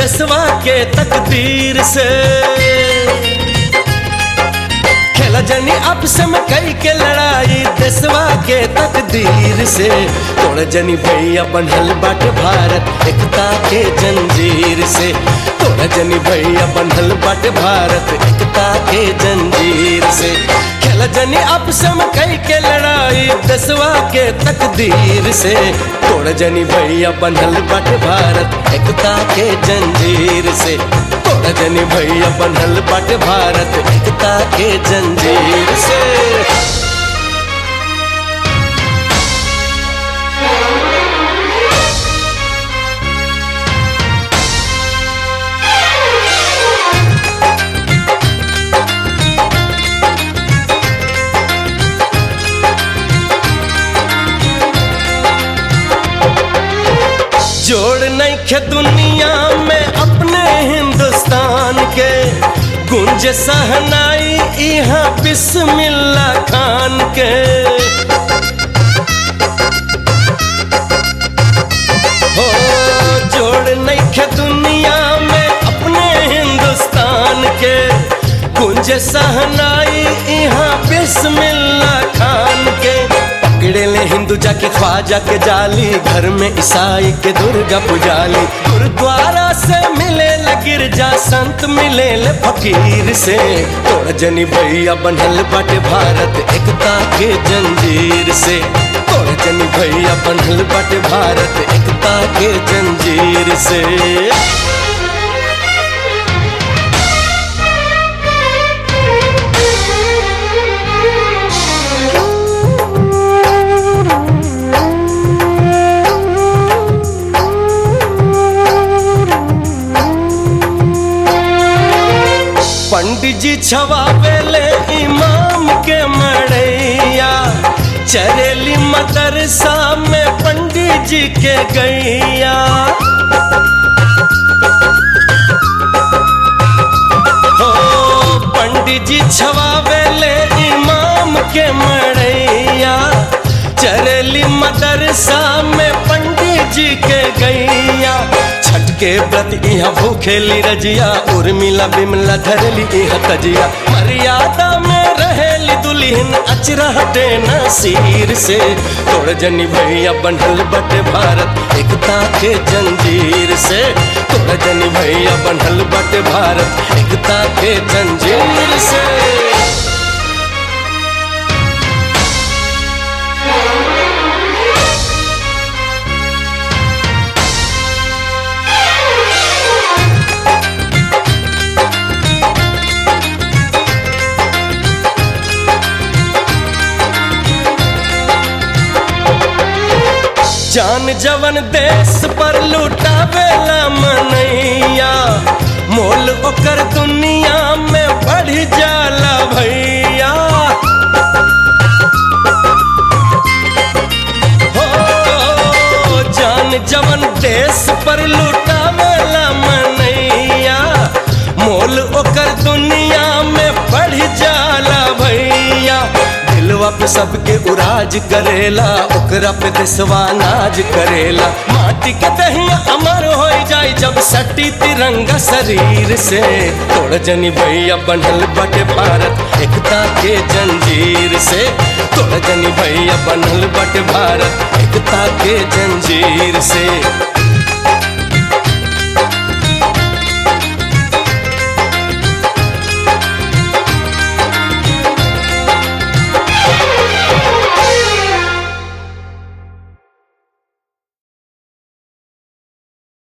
देशवा के तकदीर से। खेला जनी आपस में कई के लड़ाई देशवा के तकदीर से। तोड़ जनी भैया बनल बाटे भारत एकता के जंजीर से। तोड़ जनी भैया बनल बाटे भारत एकता के जंजीर से। खेला जनी आपस में कई के लड़ाई देशवा के तकदीर से। तोड़ जनी भैया बनल बाटे भारत एकता के जंजीर से। तोड़ जनी भैया बनल बाटे भारत एकता के जंजीर से। जोड़ नहीं खे दुनिया में अपने हिंदुस्तान के। गुंज सहनाई यहाँ बिस्मिल्लाह खान के। हो जोड़ नहीं खे दुनिया में अपने हिंदुस्तान के। गुंज सहनाई यहाँ बिस्मिल्लाह खान के। पकड़े ले हिंदू जाके ख्वाजा के जाली, घर में ईसाई के दुर्गा पुजाली। गुरुद्वारा से मिले ले गिरजा संत मिले ले फकीर से। तोड़ जनी भैया बनल बाटे भारत एकता के जंजीर से। तोड़ जनी भैया बनल बाटे भारत एकता के जंजीर से। पंडित जी छवावेले इमाम के मड़ैया। चरेली मदरसा में पंडित जी के गैया। हो पंडित जी छवावेले इमाम के मड़ैया। चरेली मदरसा में पंडित जी के गैया। छठ के व्रत यहाँ भूखेली रजिया। उर्मिला बिमला धरली यहाँ तजिया। मर्यादा में रहेली दुल्हन अचरा हटे नसीर से। तोड़ जनी भैया बनल बटे भारत एकता के जंजीर से। तोड़ जनी भैया बनल बटे भारत एकता के जंजीर से। जान जवन देश पर लुटावेला मनैया। मोल ओकर दुनिया में बढ़ जाला भैया। हो जान जवन देश पर लुटावेला मनैया। मोल ओकर दुनिया में बढ़ जाला भैया। दिलवा पे सबके उराज करेला ओकरा पे देशवा नाज करेला। माटी के दहिया अमर हो जाए जब सटी तिरंगा शरीर से। तोड़ जनी भैया बनल बटे भारत एकता के जंजीर से। तोड़ जनी भैया बनल बटे भारत एकता के जंजीर से।